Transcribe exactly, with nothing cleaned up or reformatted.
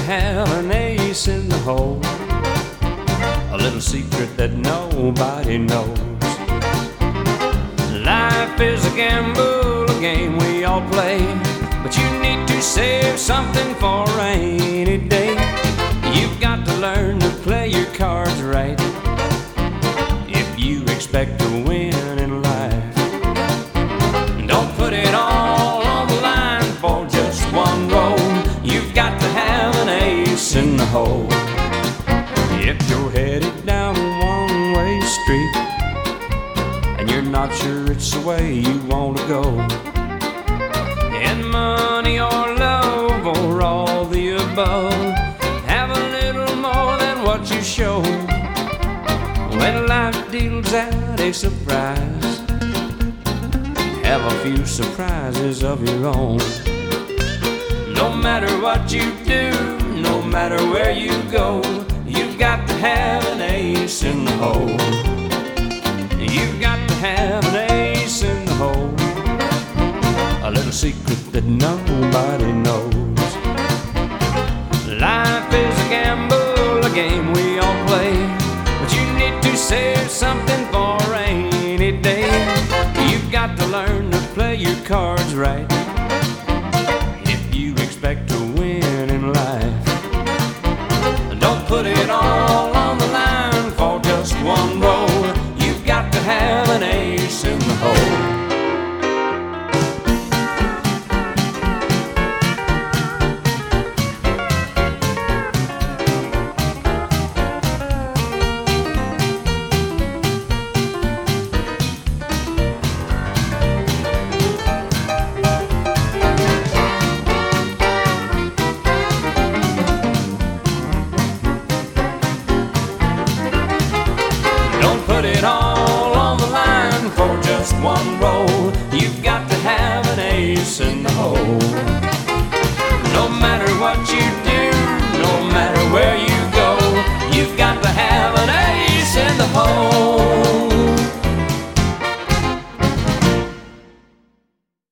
have an ace in the hole, a little secret that nobody knows. Life is a gamble, a game we all play, but you need to save something for a rainy day. You've got to learn to play your cards right if you expect to win in life. Don't put it all on the line for just one roll. You've got to have an ace in the hole. If you're headed down a one-way street and you're not sure it's the way you want to go, in money or love or all the above, have a little more than what you show. When life deals out a surprise, have a few surprises of your own. No matter what you do, no matter where you go, you've got to have an ace in the hole. You've got to have an ace in the hole, a little secret that nobody knows. Life is a gamble, a game we all play, but you need to save something for a rainy day. You've got to learn to play your cards right if you expect to win in life. Don't put it all on the line for just one roll. You've got to have an ace in the hole. Put it all on the line for just one roll. You've got to have an ace in the hole. No matter what you do, no matter where you go, you've got to have an ace in the hole.